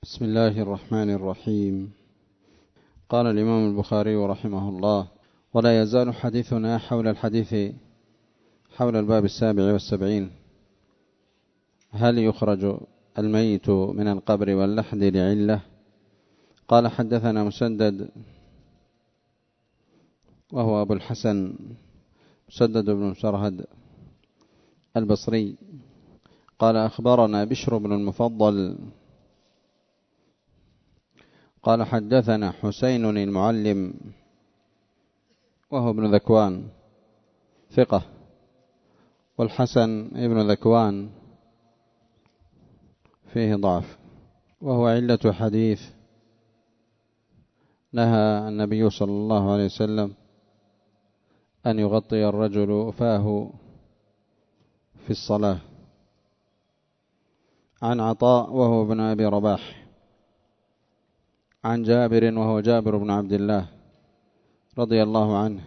بسم الله الرحمن الرحيم. قال الإمام البخاري رحمه الله: ولا يزال حديثنا حول الباب 77. هل يخرج الميت من القبر واللحد لعلة؟ قال: حدثنا مسدد وهو أبو الحسن مسدد بن مسرهد البصري قال: أخبرنا بشر بن المفضل قال: حدثنا حسين المعلم وهو ابن ذكوان ثقة، والحسن ابن ذكوان فيه ضعف، وهو علة حديث نهى النبي صلى الله عليه وسلم أن يغطي الرجل فاه في الصلاة. عن عطاء وهو ابن أبي رباح عن جابر وهو جابر بن عبد الله رضي الله عنه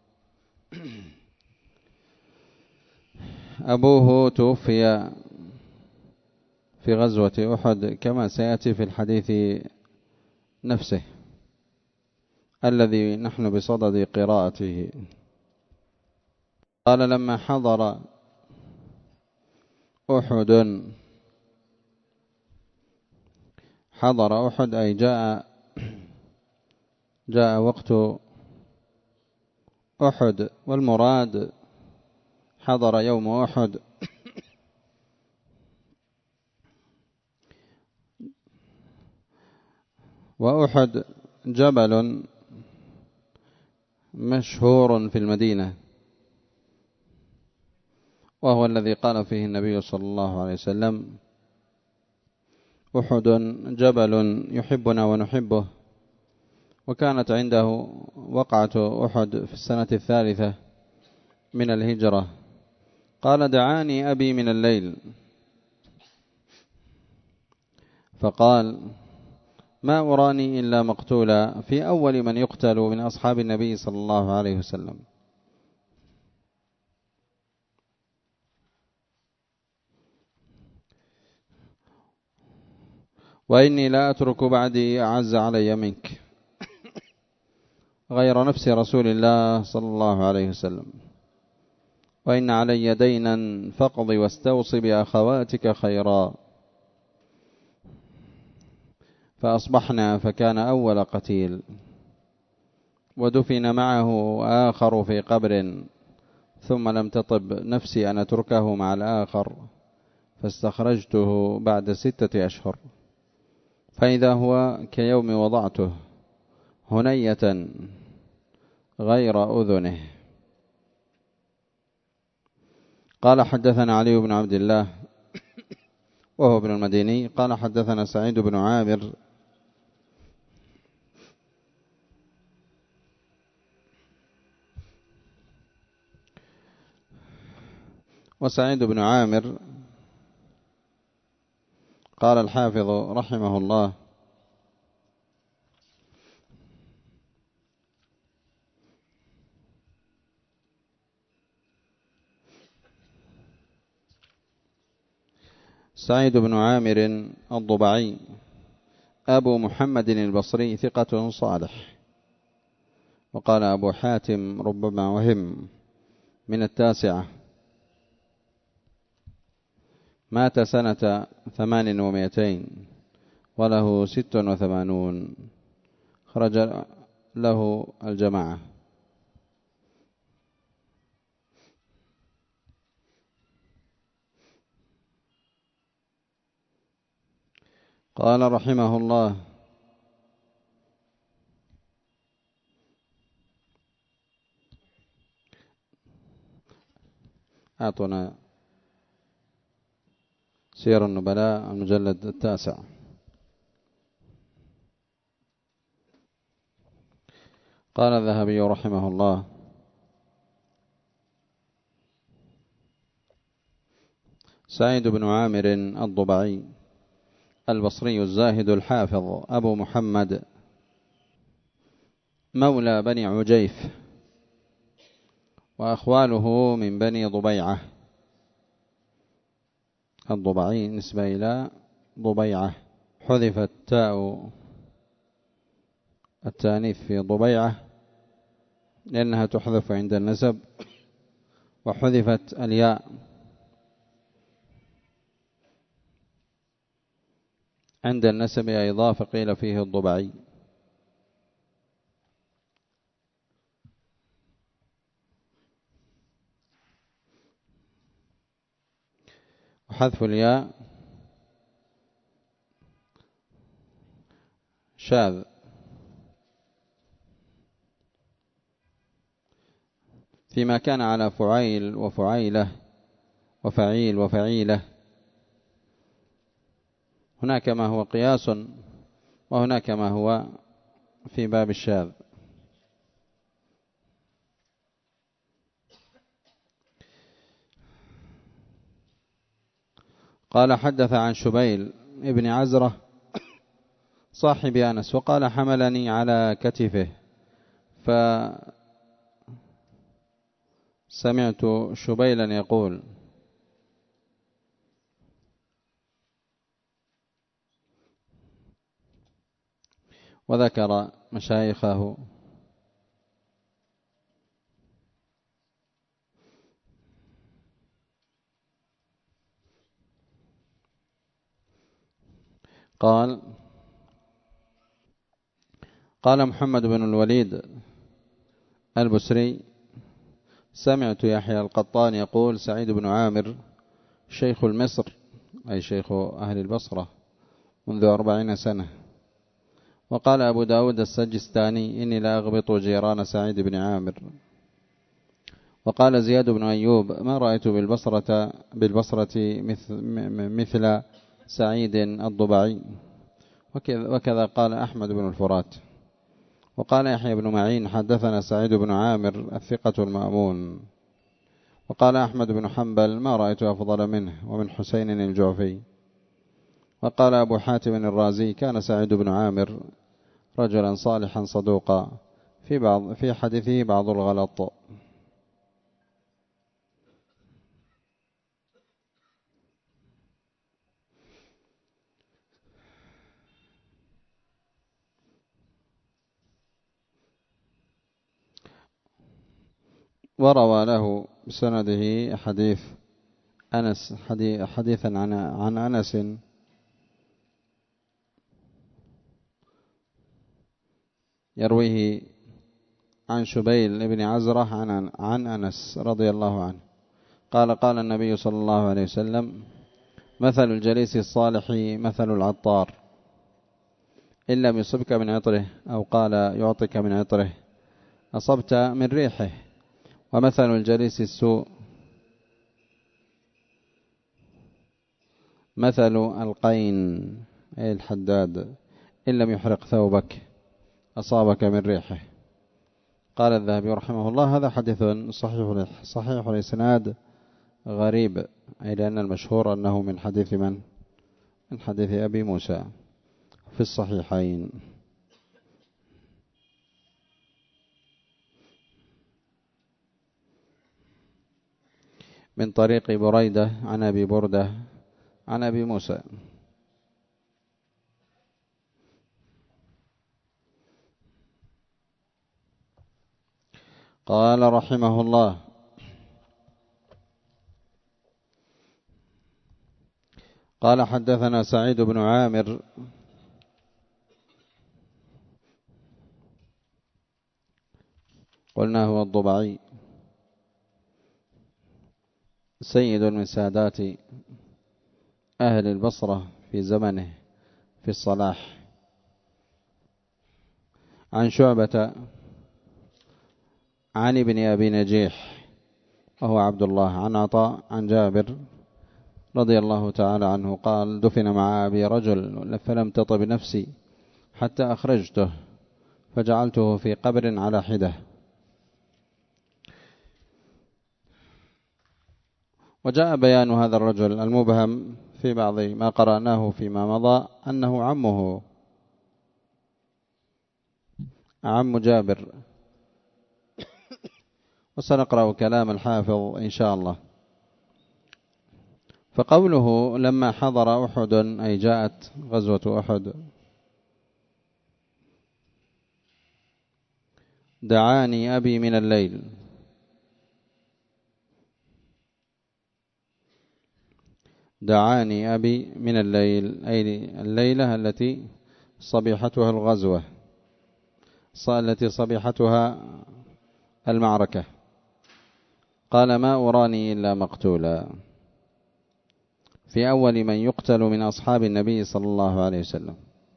أبوه توفي في غزوة أحد كما سيأتي في الحديث نفسه الذي نحن بصدد قراءته. قال: لما حضر أحد أي جاء وقت أحد، والمراد حضر يوم أحد وأحد جبل مشهور في المدينة، وهو الذي قال فيه النبي صلى الله عليه وسلم: أحد جبل يحبنا ونحبه. وكانت عنده وقعة أحد في السنة 3 من الهجرة. قال: دعاني أبي من الليل فقال: ما أراني إلا مقتولا في أول من يقتل من أصحاب النبي صلى الله عليه وسلم. وإني لا أترك بعدي أعز علي منك غير نفس رسول الله صلى الله عليه وسلم، وإن علي دينا فاقض واستوص بأخواتك خيرا. فأصبحنا فكان أول قتيل، ودفن معه آخر في قبر، ثم لم تطب نفسي أن أتركه مع الآخر، فاستخرجته بعد 6 أشهر فإذا هو كيوم وضعته هنية غير أذنه. قال: حدثنا علي بن عبد الله وهو ابن المديني قال: حدثنا سعيد بن عامر وسعيد بن عامر قال الحافظ رحمه الله: سعيد بن عامر الضبعي أبو محمد البصري ثقة صالح. وقال أبو حاتم: ربما وهم، من 9، مات سنة 800 وله 86، خرج له الجماعة. قال رحمه الله: أعطنا سير النبلاء المجلد 9. قال الذهبي رحمه الله: سعيد بن عامر الضبعي البصري الزاهد الحافظ أبو محمد مولى بني عجيف، وأخواله من بني ضبيعة. الضبعي نسبة إلى ضبيعة حذفت تاء التانيث في ضبيعة لأنها تحذف عند النسب، وحذفت الياء عند النسب أيضا فقيل فيه الضبعي. وحذف الياء شاذ، فيما كان على فعيل وفعيلة وفعيل وفعيلة، هناك ما هو قياس وهناك ما هو في باب الشاذ. قال حدث عن شبيل ابن عزرة صاحب أنس وقال حملني على كتفه، فسمعت شبيلا يقول: وذكر مشايخه. قال محمد بن الوليد البسري: سمعت يحيى القطان يقول: سعيد بن عامر شيخ المصر، أي شيخ أهل البصرة، منذ 40 سنة. وقال أبو داود السجستاني: إني لا أغبط جيران سعيد بن عامر. وقال زياد بن أيوب: ما رأيت بالبصرة مثل سعيد الضبعي. وكذا قال أحمد بن الفرات. وقال يحيى بن معين: حدثنا سعيد بن عامر الثقة المأمون. وقال أحمد بن حنبل: ما رأيت أفضل منه ومن حسين الجعفي. وقال أبو حاتم الرازي: كان سعيد بن عامر رجلا صالحا صدوقا، في حديثه بعض الغلط. وروى له بسنده حديث أنس حديثا عن أنس يرويه عن شبيل بن عزرة عن أنس رضي الله عنه قال النبي صلى الله عليه وسلم: مثل الجليس الصالح مثل العطار، إن لم يصبك من عطره، أو قال يعطيك من عطره، أصبت من ريحه. ومثل الجليس السوء مثل القين، أي الحداد، إن لم يحرق ثوبك أصابك من ريحه. قال الذهبي رحمه الله: هذا حديث صحيح الإسناد غريب، أي لأن المشهور أنه من حديث من حديث أبي موسى في الصحيحين. من طريق بريدة عن أبي بردة عن أبي موسى. قال رحمه الله: قال حدثنا سعيد بن عامر قلنا هو الضبعي، سيد من سادات أهل البصرة في زمنه في الصلاح. عن شعبة عن ابن أبي نجيح وهو عبد الله عن عطاء عن جابر رضي الله تعالى عنه قال: دفن مع أبي رجل فلم تطب نفسي حتى أخرجته فجعلته في قبر على حدة. وجاء بيان هذا الرجل المبهم في بعض ما قرأناه فيما مضى أنه عم جابر. وسنقرأ كلام الحافظ إن شاء الله. فقوله لما حضر أحد أي جاءت غزوة أحد دعاني أبي من الليل، دعاني أبي من الليل أي الليلة التي صبيحتها الغزوة، التي صبيحتها المعركة. قال ما أراني إلا مقتولا، في أول من يقتل من أصحاب النبي صلى الله عليه وسلم.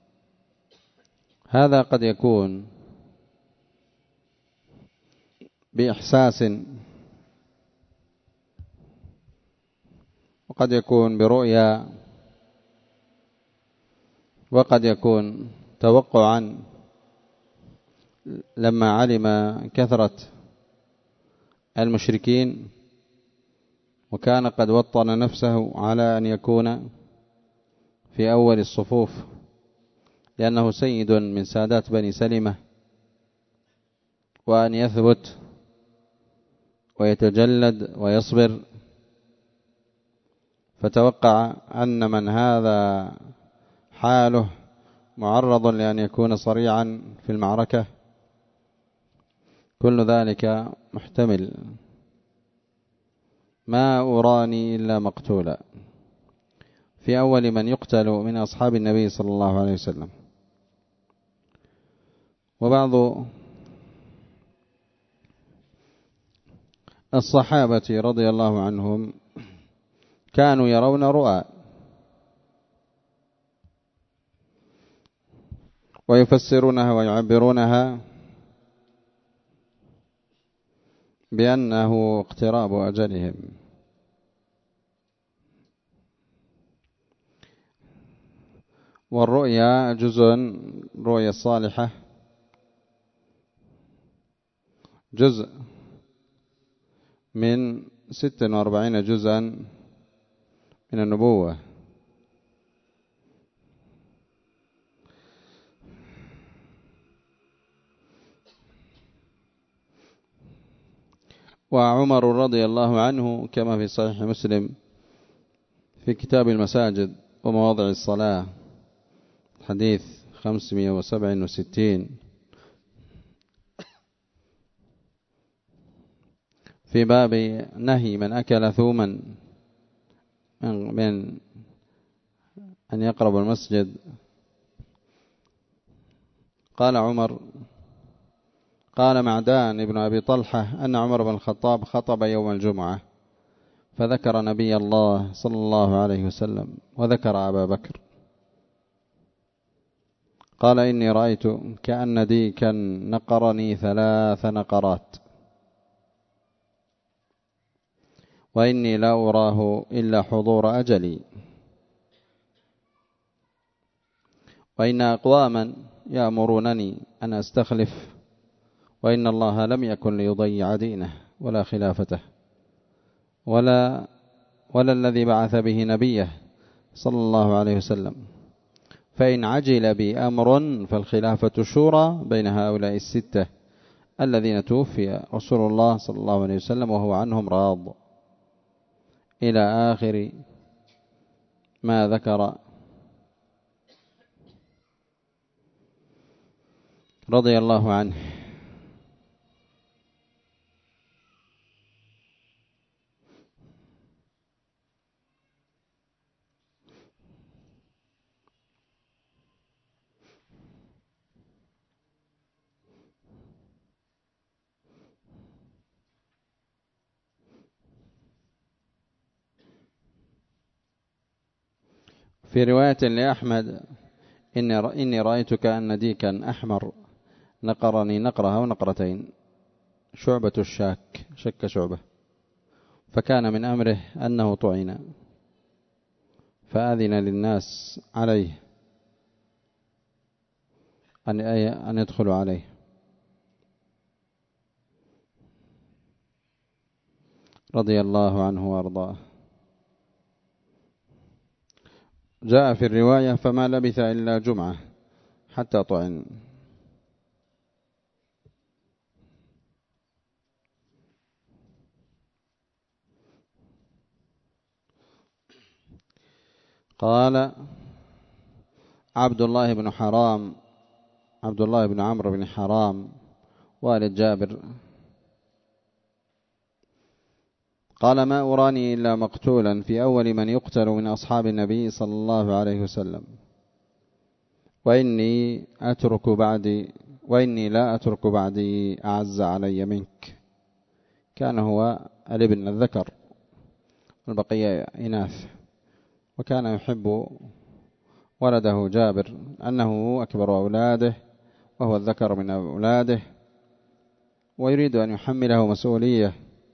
هذا قد يكون بإحساس، وقد يكون برؤيا، وقد يكون توقعا لما علم كثرة المشركين وكان قد وطن نفسه على أن يكون في أول الصفوف، لأنه سيد من سادات بني سلمة، وأن يثبت ويتجلد ويصبر. فتوقع أن من هذا حاله معرض لأن يكون صريعا في المعركة، كل ذلك محتمل. ما أراني إلا مقتولا، في أول من يقتل من أصحاب النبي صلى الله عليه وسلم. وبعض الصحابة رضي الله عنهم كانوا يرون رؤى ويفسرونها ويعبرونها بأنه اقتراب أجلهم. والرؤيا جزء، الرؤيا الصالحة جزء من 46 جزءا من النبوة. وعمر رضي الله عنه كما في صحيح مسلم في كتاب المساجد ومواضع الصلاة حديث 567 في باب نهي من أكل ثوما من أن يقرب المسجد. قال عمر، قال معدان ابن أبي طلحة أن عمر بن الخطاب خطب يوم الجمعة فذكر نبي الله صلى الله عليه وسلم وذكر أبا بكر. قال إني رأيت كأن ديكا نقرني 3 نقرات، وإني لا أراه إلا حضور أجلي، وإن أقواما يأمرونني أن أستخلف، وإن الله لم يكن ليضيع دينه ولا خلافته ولا الذي بعث به نبيه صلى الله عليه وسلم. فإن عجل بي أمر فالخلافة شورى بين هؤلاء 6 الذين توفي رسول الله صلى الله عليه وسلم وهو عنهم راض، إلى آخر ما ذكر رضي الله عنه. في رواية لأحمد إني رأيت كأن ديكا أحمر نقرني نقرة أو نقرتين. شعبة الشاك، شك شعبة، فكان من أمره أنه طعن فأذن للناس عليه أن يدخلوا عليه. رضي الله عنه وارضاه. جاء في الرواية فما لبث إلا جمعة حتى طعن. قال عبد الله بن عمرو بن حرام والد جابر قال ما أراني إلا مقتولا في أول من يقتل من أصحاب النبي صلى الله عليه وسلم، وإني لا أترك بعدي أعز علي منك. كان هو الابن الذكر والبقية إناث، وكان يحب ولده جابر أنه أكبر أولاده وهو الذكر من أولاده، ويريد أن يحمله مسؤولية،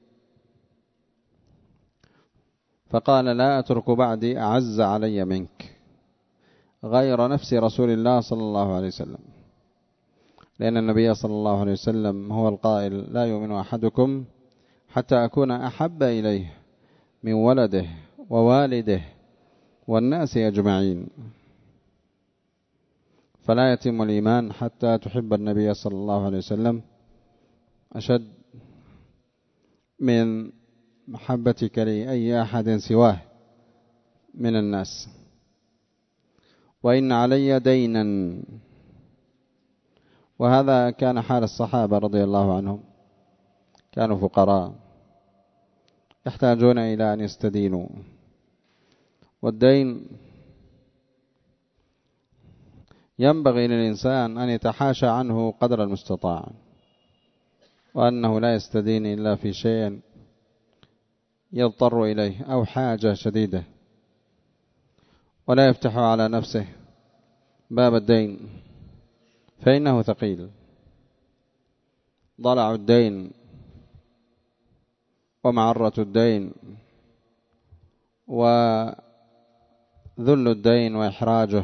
فقال لا أترك بعدي أعز علي منك غير نفس رسول الله صلى الله عليه وسلم، لأن النبي صلى الله عليه وسلم هو القائل لا يؤمن أحدكم حتى أكون أحب إليه من ولده ووالده والناس أجمعين. فلا يتم الإيمان حتى تحب النبي صلى الله عليه وسلم أشد من محبتك لأي أحد سواه من الناس. وإن علي دينا، وهذا كان حال الصحابة رضي الله عنهم، كانوا فقراء يحتاجون إلى أن يستدينوا، والدين ينبغي للإنسان أن يتحاشى عنه قدر المستطاع، وأنه لا يستدين إلا في شيء يضطر إليه أو حاجة شديدة، ولا يفتح على نفسه باب الدين فإنه ثقيل. ضلع الدين ومعرة الدين وذل الدين وإحراجه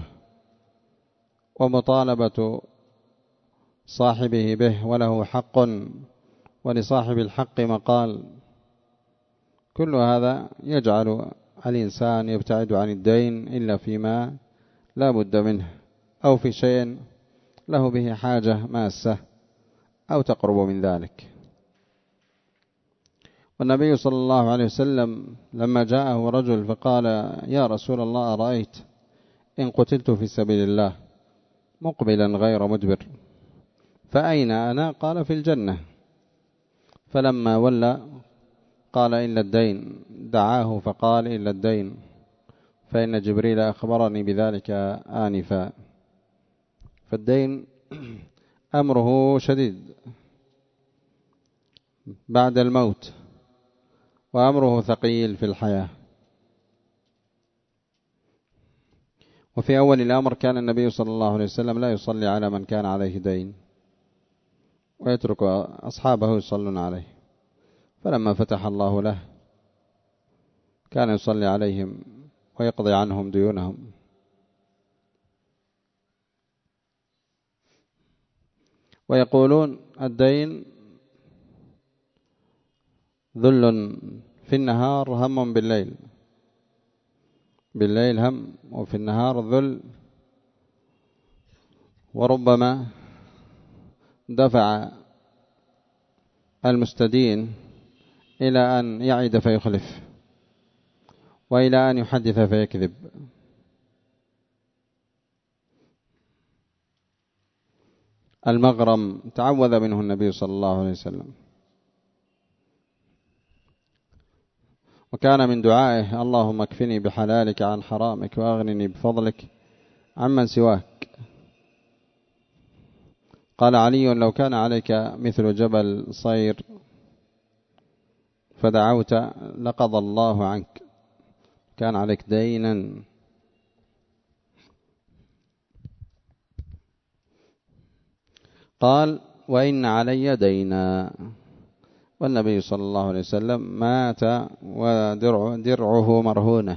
ومطالبة صاحبه به وله حق ولصاحب الحق مقال، كل هذا يجعل الإنسان يبتعد عن الدين إلا فيما لا بد منه، أو في شيء له به حاجة ماسة أو تقرب من ذلك. والنبي صلى الله عليه وسلم لما جاءه رجل فقال يا رسول الله أرأيت إن قتلت في سبيل الله مقبلا غير مدبر فأين أنا؟ قال في الجنة. فلما ولى قال إلا الدين، دعاه فقال إلا الدين فإن جبريل أخبرني بذلك آنفا. فالدين أمره شديد بعد الموت، وأمره ثقيل في الحياة. وفي أول الأمر كان النبي صلى الله عليه وسلم لا يصلي على من كان عليه دين، ويترك أصحابه يصلون عليه، فلما فتح الله له كان يصلي عليهم ويقضي عنهم ديونهم. ويقولون الدين ذل في النهار هم بالليل، بالليل هم وفي النهار ذل، وربما دفع المستدين إلى أن يعد فيخلف، وإلى أن يحدث فيكذب. المغرم تعوذ منه النبي صلى الله عليه وسلم، وكان من دعائه اللهم اكفني بحلالك عن حرامك وأغنني بفضلك عمن سواك. قال علي لو كان عليك مثل جبل صير فدعوت لقضى الله عنك، كان عليك دينا. قال وإن علي دينا، والنبي صلى الله عليه وسلم مات ودرعه مرهونة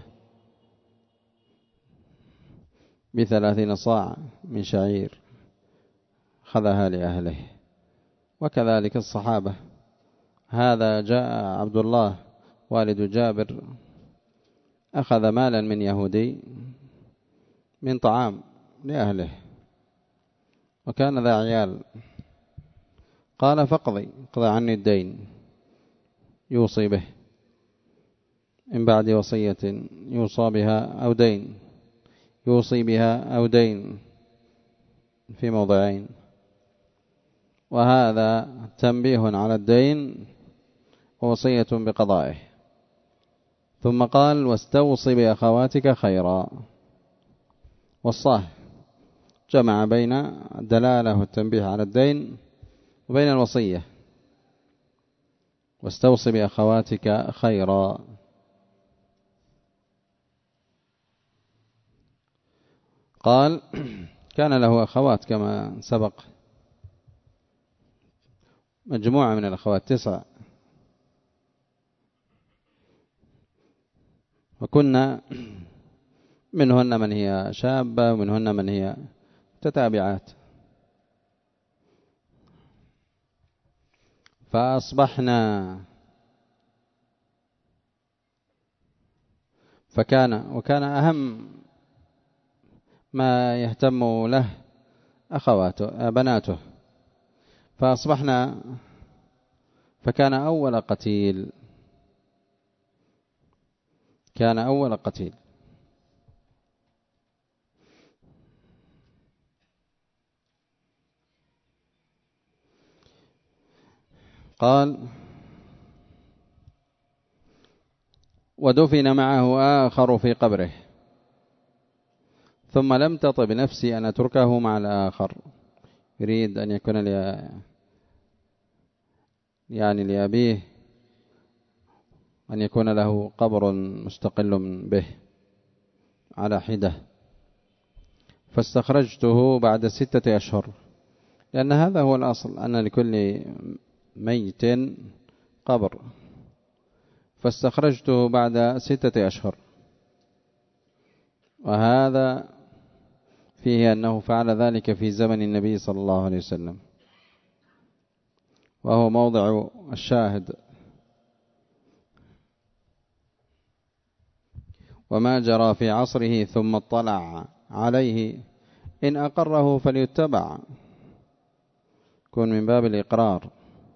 ب30 صاع من شعير خذها لأهله. وكذلك الصحابة. هذا جاء عبد الله والد جابر أخذ مالا من يهودي من طعام لأهله، وكان ذا عيال، قال فاقضي عني الدين يوصي به، من بعد وصية يوصى بها أو دين يوصي بها أو دين في موضعين. وهذا تنبيه على الدين ووصية بقضائه. ثم قال واستوصي بأخواتك خيرا. والصاه جمع بين الدلالة والتنبيه على الدين وبين الوصية. واستوصي بأخواتك خيرا. قال كان له أخوات كما سبق، مجموعة من الأخوات 9، وكنا منهن من هي شابة ومنهن من هي متتابعات. فأصبحنا وكان أهم ما يهتم له أخواته بناته. فأصبحنا فكان أول قتيل، كان أول قتيل. قال ودفن معه آخر في قبره ثم لم تطب نفسي أن أتركه مع الآخر. يريد أن يكون لأبيه أن يكون له قبر مستقل به على حدة. فاستخرجته بعد 6 أشهر، لأن هذا هو الأصل أن لكل ميت قبر. فاستخرجته بعد 6 أشهر، وهذا فيه أنه فعل ذلك في زمن النبي صلى الله عليه وسلم، وهو موضع الشاهد. وما جرى في عصره ثم اطلع عليه إن أقره فليتبع، كن من باب الإقرار.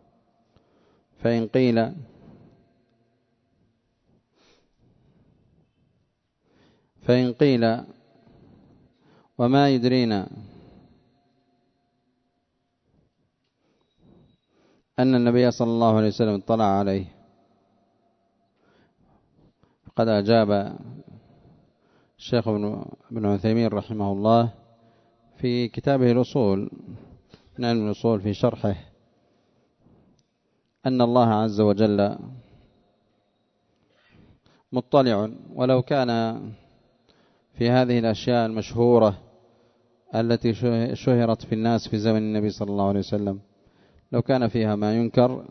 فإن قيل وما يدرينا أن النبي صلى الله عليه وسلم اطلع عليه، قد أجاب الشيخ ابن عثيمين رحمه الله في كتابه الأصول من علم الأصول في شرحه أن الله عز وجل مطلع، ولو كان في هذه الأشياء المشهورة التي شهرت في الناس في زمن النبي صلى الله عليه وسلم، لو كان فيها ما ينكر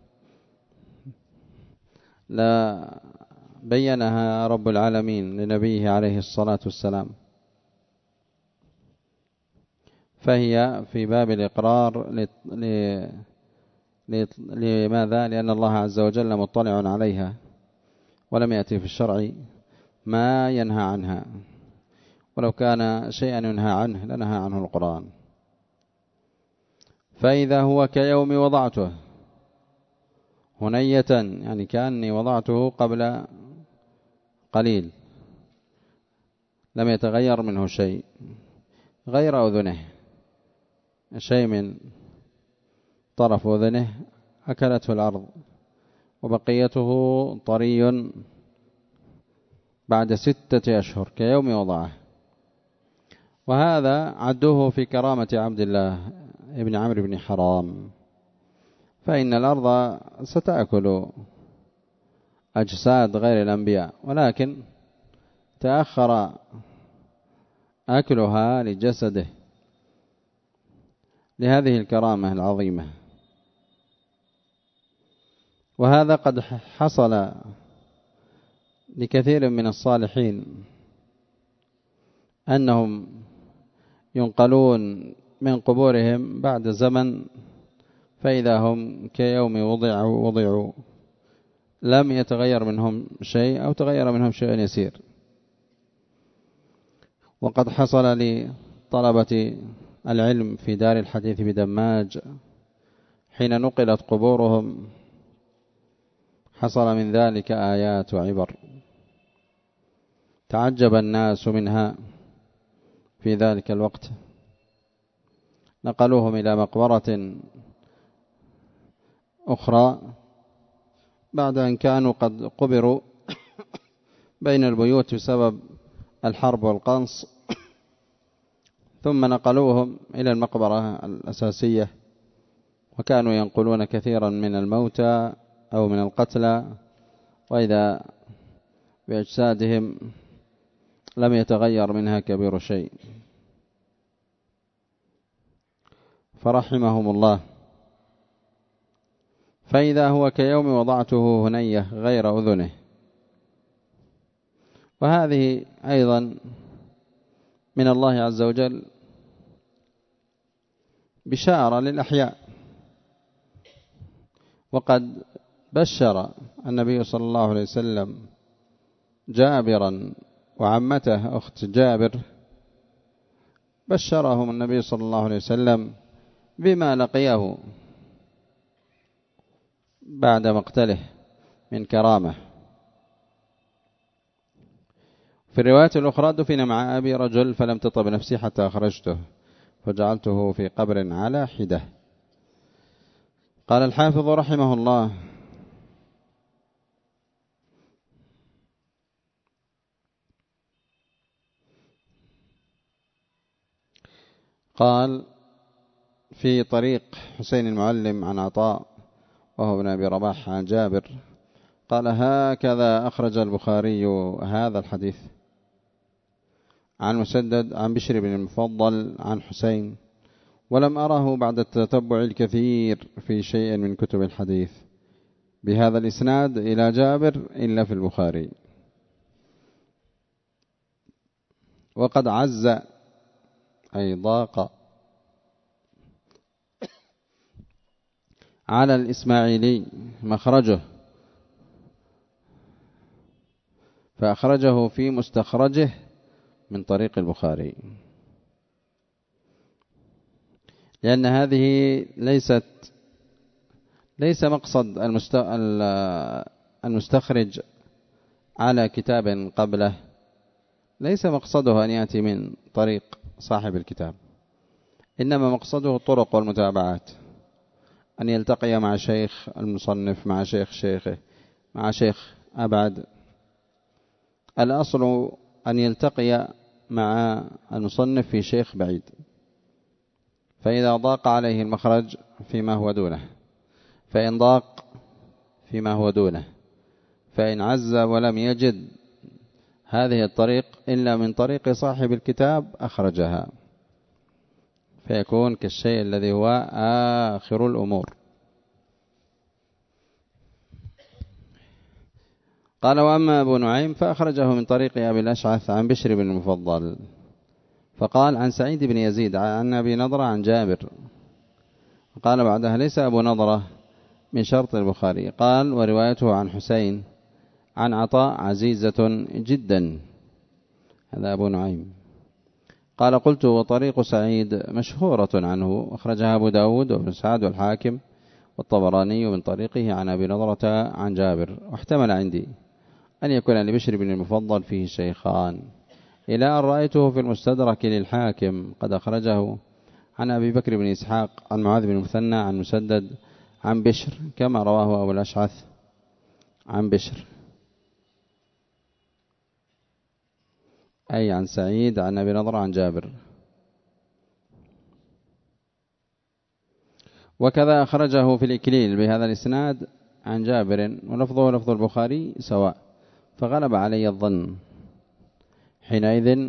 لا بينها رب العالمين لنبيه عليه الصلاة والسلام. فهي في باب الإقرار لماذا؟ لأن الله عز وجل مطلع عليها، ولم يأتي في الشرع ما ينهى عنها، ولو كان شيئا ينهى عنه لنهى عنه القرآن. فإذا هو كيوم وضعته هنية، يعني كأني وضعته قبل قليل، لم يتغير منه شيء غير أذنه، شيء من طرف أذنه أكلته الأرض، وبقيته طري بعد 6 أشهر كيوم وضعه. وهذا عدوه في كرامة عبد الله ابن عمرو بن حرام، فإن الأرض ستأكل أجساد غير الأنبياء، ولكن تأخر أكلها لجسده لهذه الكرامة العظيمة. وهذا قد حصل لكثير من الصالحين أنهم ينقلون من قبورهم بعد زمن فإذا هم كيوم وضعوا لم يتغير منهم شيء أو تغير منهم شيء يسير. وقد حصل لطلبة العلم في دار الحديث بدماج حين نقلت قبورهم حصل من ذلك آيات وعبر تعجب الناس منها، في ذلك الوقت. نقلوهم إلى مقبرة أخرى بعد أن كانوا قد قبروا بين البيوت بسبب الحرب والقنص، ثم نقلوهم إلى المقبرة الأساسية، وكانوا ينقلون كثيرا من الموتى أو من القتلى، وإذا بأجسادهم لم يتغير منها كبير شيء، فرحمهم الله. فإذا هو كيوم وضعته هنية غير أذنه. وهذه أيضا من الله عز وجل بشارة للأحياء. وقد بشر النبي صلى الله عليه وسلم جابرا وعمته أخت جابر، بشرهم النبي صلى الله عليه وسلم بما لقيه بعد مقتله من كرامة. في الرواية الأخرى: دفن مع أبي رجل فلم تطب نفسي حتى أخرجته فجعلته في قبر على حدة. قال الحافظ رحمه الله: قال في طريق حسين المعلم عن عطاء وهو ابن أبي رباح عن جابر قال: هكذا أخرج البخاري هذا الحديث عن مسدد عن بشر بن المفضل عن حسين، ولم أره بعد التتبع الكثير في شيء من كتب الحديث بهذا الإسناد إلى جابر إلا في البخاري. وقد عز أي ضاق على الإسماعيلي مخرجه فأخرجه في مستخرجه من طريق البخاري، لأن هذه ليس مقصد المستخرج على كتاب قبله، ليس مقصده أن يأتي من طريق صاحب الكتاب، إنما مقصده الطرق والمتابعات، أن يلتقي مع شيخ المصنف مع شيخ شيخه مع شيخ أبعد. الأصل أن يلتقي مع المصنف في شيخ بعيد، فإذا ضاق عليه المخرج فيما هو دونه، فإن ضاق فيما هو دونه، فإن عز ولم يجد هذه الطريق إلا من طريق صاحب الكتاب أخرجها، فيكون كالشيء الذي هو آخر الأمور. قال: وأما أبو نعيم فأخرجه من طريق أبي الأشعث عن بشر بن المفضل، فقال: عن سعيد بن يزيد عن أبي نضرة عن جابر. قال بعدها: ليس أبو نضرة من شرط البخاري. قال: وروايته عن حسين عن عطاء عزيزة جدا. هذا أبو نعيم. قال: قلت: وطريق سعيد مشهورة عنه، أخرجها أبو داود وابن سعد والحاكم والطبراني من طريقه عن أبي نضرة عن جابر، واحتمل عندي أن يكون لبشر بن المفضل فيه شيخان، إلى أن رأيته في المستدرك للحاكم قد أخرجه عن أبي بكر بن إسحاق عن معاذ بن المثنى عن مسدد عن بشر كما رواه أبو الأشعث عن بشر، أي عن سعيد عن أبي نضرة عن جابر. وكذا أخرجه في الإكليل بهذا الإسناد عن جابر، ولفظه لفظ البخاري سواء، فغلب علي الظن حينئذ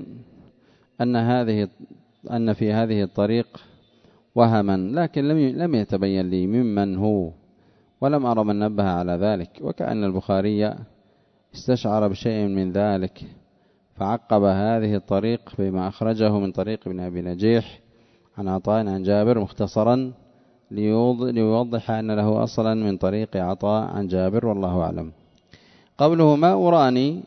أن في هذه الطريق وهما، لكن لم يتبين لي ممن هو، ولم أرى من نبه على ذلك، وكأن البخاري استشعر بشيء من ذلك فعقب هذه الطريق بما أخرجه من طريق ابن أبي نجيح عن عطاء عن جابر مختصرا ليوضح أن له أصلا من طريق عطاء عن جابر، والله أعلم. قوله: ما أراني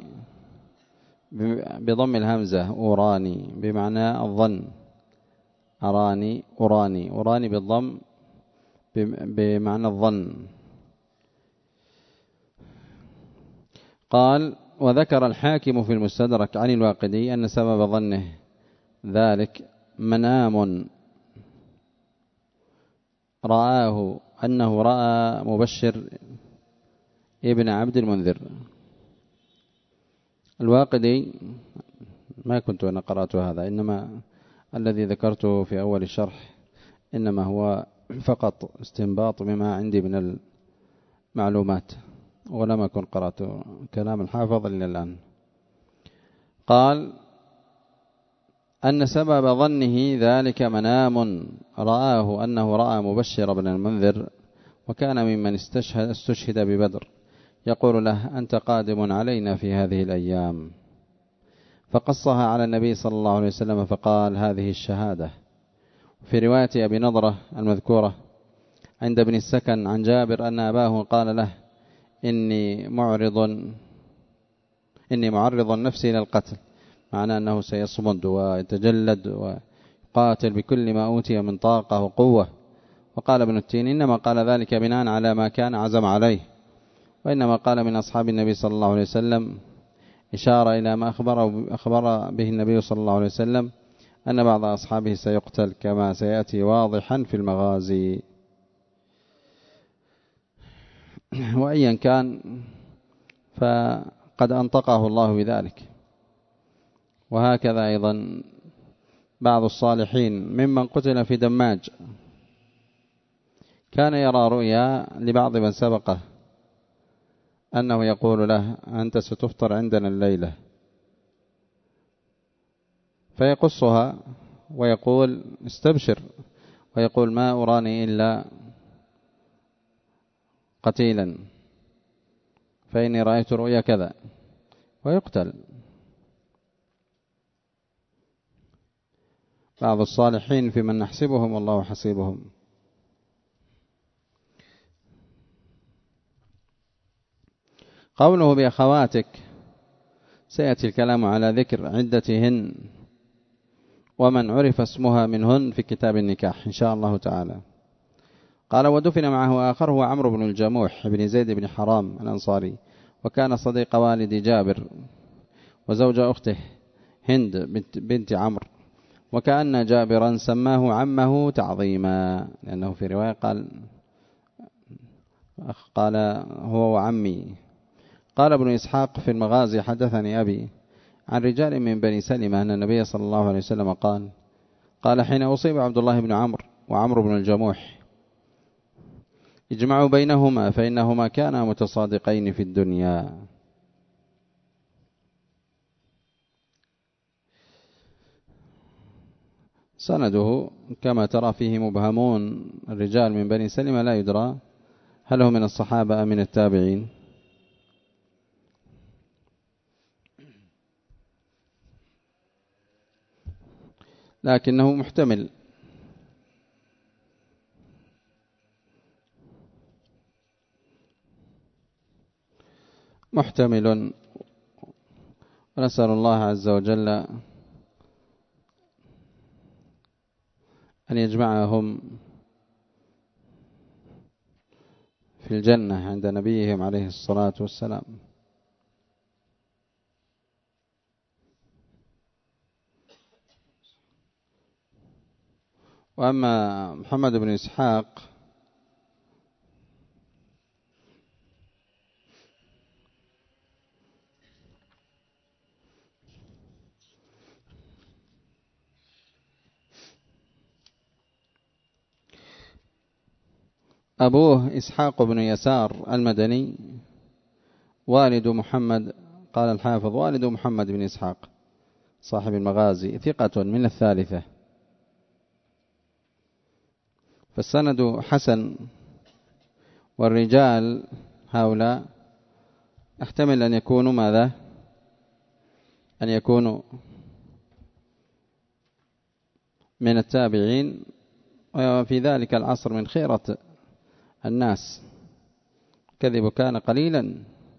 بضم الهمزة، أراني بمعنى الظن، أراني بالضم بمعنى الظن. قال: وذكر الحاكم في المستدرك عن الواقدي أن سبب ظنه ذلك منام رآه أنه رأى مبشر ابن عبد المنذر. الواقدي ما كنت أنا قرأت هذا، إنما الذي ذكرته في أول الشرح إنما هو فقط استنباط بما عندي من المعلومات، ولم أكن قرأت كلام الحافظ إلا الآن. قال أن سبب ظنه ذلك منام رآه أنه رأى مبشر بن المنذر، وكان ممن استشهد ببدر، يقول له: أنت قادم علينا في هذه الأيام. فقصها على النبي صلى الله عليه وسلم فقال: هذه الشهادة. في رواية أبي نضرة المذكورة عند ابن السكن عن جابر أن أباه قال له: إني معرض نفسي إلى القتل، معنى أنه سيصمد ويتجلد ويقاتل بكل ما أوتي من طاقة وقوة. وقال ابن التين: إنما قال ذلك بناء على ما كان عزم عليه، وإنما قال من أصحاب النبي صلى الله عليه وسلم إشارة إلى ما أخبر به النبي صلى الله عليه وسلم أن بعض أصحابه سيقتل، كما سيأتي واضحا في المغازي. وأيا كان فقد أنطقه الله بذلك. وهكذا أيضا بعض الصالحين ممن قتل في دماج كان يرى رؤيا لبعض من سبقه أنه يقول له: أنت ستفطر عندنا الليلة، فيقصها ويقول: استبشر، ويقول: ما أراني إلا قتيلا، فإني رأيت رؤيا كذا، ويقتل. بعض الصالحين في من نحسبهم والله حسيبهم. قوله بأخواتك سيأتي الكلام على ذكر عدتهن ومن عرف اسمها منهن في كتاب النكاح إن شاء الله تعالى. قال: ودفن معه آخر هو عمرو بن الجموح بن زيد بن حرام الأنصاري، وكان صديق والد جابر وزوج أخته هند بنت عمرو، وكأن جابرا سماه عمه تعظيما، لأنه في رواية قال هو وعمي. قال ابن إسحاق في المغازي: حدثني أبي عن رجال من بني سلمة أن النبي صلى الله عليه وسلم قال حين أصيب عبد الله بن عمرو وعمرو بن الجموح: اجمعوا بينهما فإنهما كانا متصادقين في الدنيا. سنده كما ترى فيه مبهمون، الرجال من بني سلمة لا يدرى هل هم من الصحابة أم من التابعين. لكنه محتمل، ونسأل الله عز وجل أن يجمعهم في الجنة عند نبيهم عليه الصلاة والسلام. وأما محمد بن إسحاق أبوه إسحاق بن يسار المدني والد محمد، قال الحافظ: والد محمد بن إسحاق صاحب المغازي ثقة من الثالثة. فالسند حسن، والرجال هؤلاء احتمل أن يكونوا ماذا؟ أن يكونوا من التابعين، وفي ذلك العصر من خيرة الناس. كذب كان قليلا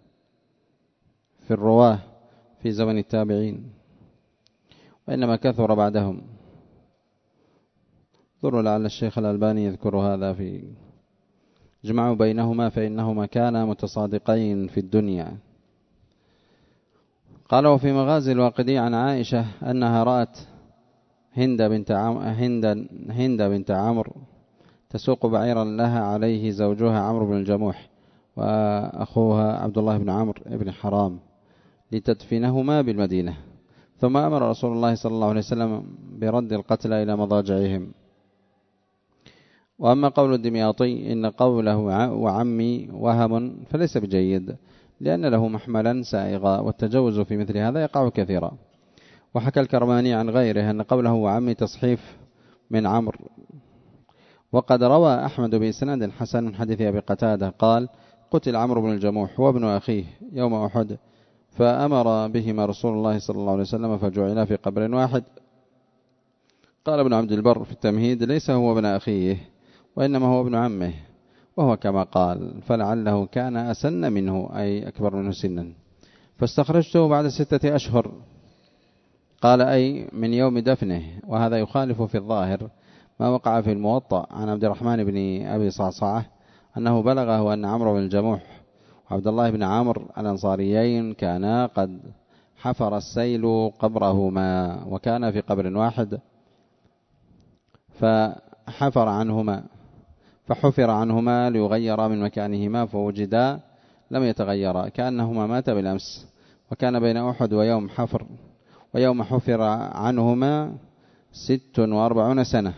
في الرواه في زمن التابعين، وإنما كثر بعدهم. ضر لعل الشيخ الألباني يذكر هذا في جمعوا بينهما فإنهما كانا متصادقين في الدنيا. قال: وفي مغازي الواقدي عن عائشة أنها رأت هند بنت عمرو تسوق بعيرا لها عليه زوجها عمرو بن الجموح وأخوها عبد الله بن عمرو بن حرام لتدفنهما بالمدينة، ثم أمر رسول الله صلى الله عليه وسلم برد القتلى إلى مضاجعهم. وأما قول الدمياطي إن قوله وعمي وهم فليس بجيد، لأن له محملا سائغا، والتجوز في مثل هذا يقع كثيرا. وحكى الكرماني عن غيره أن قوله وعمي تصحيف من عمرو. وقد روى أحمد بإسناد حسن من حديث أبي قتادة قال قتل عمرو بن الجموح وابن أخيه يوم أحد، فأمر بهما رسول الله صلى الله عليه وسلم فجعلا في قبر واحد. قال ابن عبد البر في التمهيد ليس هو ابن أخيه وإنما هو ابن عمه، وهو كما قال، فلعله كان أسن منه أي أكبر منه سنا، فاستخرجته بعد 6 أشهر، قال أي من يوم دفنه. وهذا يخالف في الظاهر ما وقع في الموطأ عن عبد الرحمن بن أبي صعصعة أنه بلغه أن عمرو بن الجموح وعبد الله بن عمرو الأنصاريين كانا قد حفر السيل قبرهما، وكان في قبر واحد، فحفر عنهما ليغيرا من مكانهما، فوجدا لم يتغيرا كأنهما مات بالأمس، وكان بين أحد ويوم حفر عنهما 46 سنة.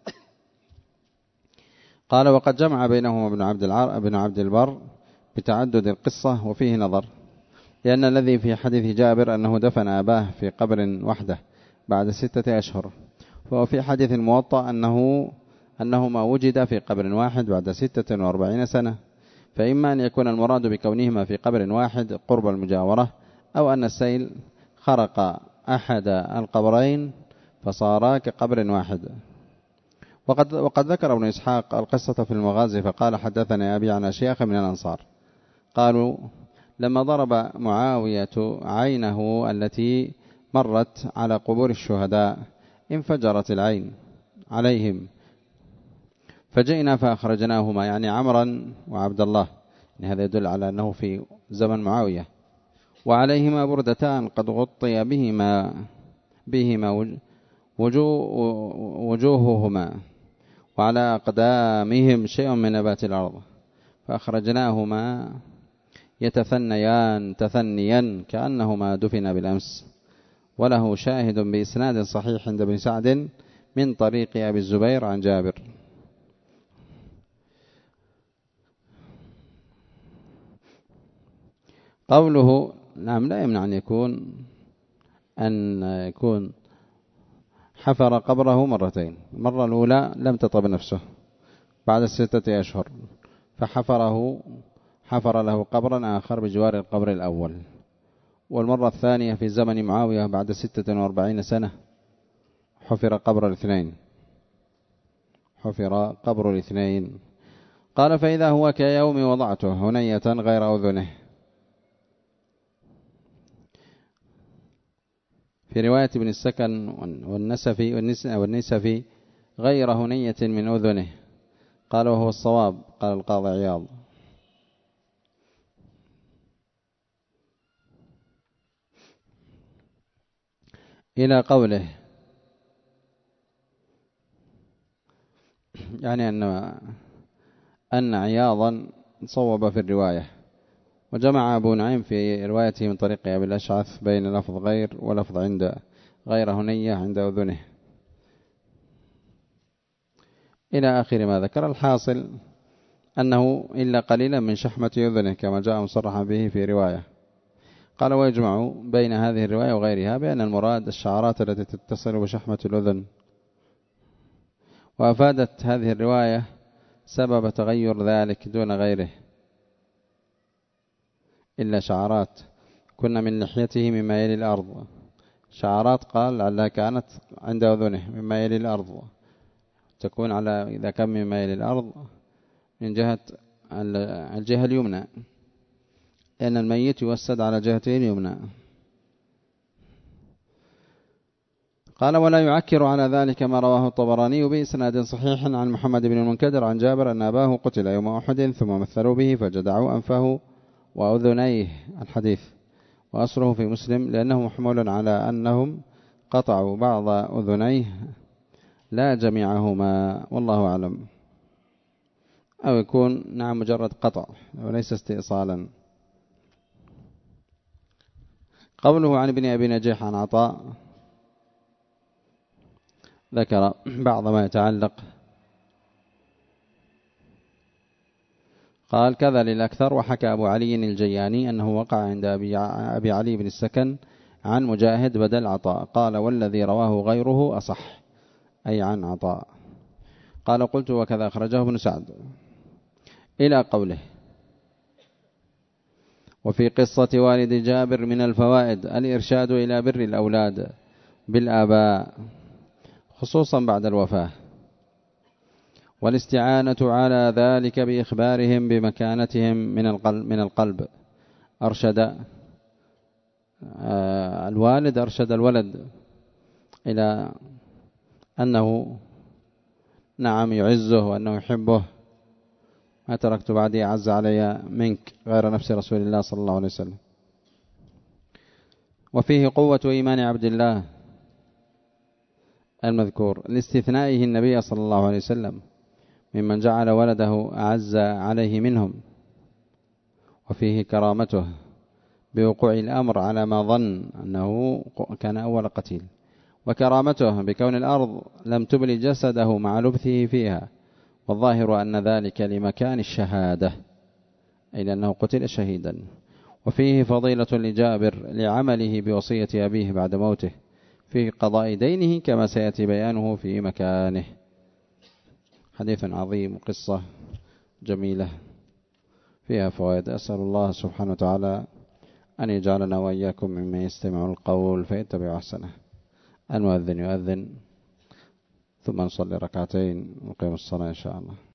قال وقد جمع بينهما ابن عبد البر بتعدد القصة، وفيه نظر، لأن الذي في حديث جابر أنه دفن أباه في قبر وحده بعد 6 أشهر، وفي حديث الموطأ أنهما وجد في قبر واحد بعد 46 سنة، فإما أن يكون المراد بكونهما في قبر واحد قرب المجاورة، أو أن السيل خرق أحد القبرين فصارا كقبر واحد. وقد ذكر ابن إسحاق القصة في المغازي فقال حدثنا أبي عن أشياخ من الأنصار قالوا لما ضرب معاوية عينه التي مرت على قبور الشهداء انفجرت العين عليهم، فجئنا فأخرجناهما، يعني عمرا وعبد الله، يعني هذا يدل على أنه في زمن معاوية، وعليهما بردتان قد غطي بهما وجوههما، وعلى أقدامهم شيء من نبات الأرض، فأخرجناهما يتثنيان تثنيا كأنهما دفن بالأمس. وله شاهد بإسناد صحيح عند ابن سعد من طريق أبي الزبير عن جابر. قوله نعم لا يمنع أن يكون حفر قبره مرتين، المرة الأولى لم تطب نفسه بعد 6 أشهر حفر له قبرا آخر بجوار القبر الأول، والمرة الثانية في زمن معاوية بعد 46 سنة حفر قبر الاثنين. قال فإذا هو كيوم وضعته هنية غير أذنه. في رواية ابن السكن والنسفي غير هنية من أذنه، قال وهو الصواب، قال القاضي عياض. إلى قوله يعني أن عياضا صوب في الرواية، وجمع أبو نعيم في روايته من طريق أبي الأشعث بين لفظ غير ولفظ عند غير هنية عند أذنه إلى آخر ما ذكر. الحاصل أنه إلا قليلا من شحمة أذنه كما جاء مصرحا به في رواية. قال ويجمع بين هذه الرواية وغيرها بأن المراد الشعرات التي تتصل بشحمة الأذن، وأفادت هذه الرواية سبب تغير ذلك دون غيره، إلا شعرات كنا من لحيته مما يلي الأرض، شعرات قال لعلها كانت عند أذنه مما يلي الأرض، تكون على إذا كان مما يلي الأرض من جهة الجهة اليمنى، لأن الميت يوسد على جهته اليمنى. قال ولا يعكر على ذلك ما رواه الطبراني بإسناد صحيح عن محمد بن المنكدر عن جابر أن أباه قتل يوم أحد ثم مثلوا به فجدعوا أنفه وأذنيه الحديث، وأصله في مسلم لأنه محمول على أنهم قطعوا بعض أذنيه لا جميعهما، والله أعلم. أو يكون نعم مجرد قطع وليس استئصالا. قوله عن ابن أبي نجيح عن عطاء ذكر بعض ما يتعلق، قال كذا للأكثر. وحكى أبو علي الجياني أنه وقع عند أبي علي بن السكن عن مجاهد بدل عطاء، قال والذي رواه غيره أصح، أي عن عطاء. قال قلت وكذا أخرجه ابن سعد إلى قوله وفي قصة والد جابر من الفوائد الإرشاد إلى بر الأولاد بالآباء خصوصا بعد الوفاة، والاستعانة على ذلك بإخبارهم بمكانتهم من القلب. أرشد الوالد أرشد الولد إلى أنه نعم يعزه وأنه يحبه. ما تركت بعدي أعز علي منك غير نفس رسول الله صلى الله عليه وسلم. وفيه قوة إيمان عبد الله المذكور لاستثنائه النبي صلى الله عليه وسلم ممن جعل ولده أعز عليه منهم، وفيه كرامته بوقوع الأمر على ما ظن أنه كان أول قتيل، وكرامته بكون الأرض لم تبل جسده مع لبثه فيها، والظاهر أن ذلك لمكان الشهادة، أي لأنه قتل شهيدا. وفيه فضيلة لجابر لعمله بوصية أبيه بعد موته في قضاء دينه كما سيأتي بيانه في مكانه. حديث عظيم وقصة جميلة فيها فوائد. أسأل الله سبحانه وتعالى أن يجعلنا وإياكم ممن يستمع القول فيتبع أحسنه. المؤذن يؤذن ثم نصلي ركعتين ونقيم الصلاة إن شاء الله.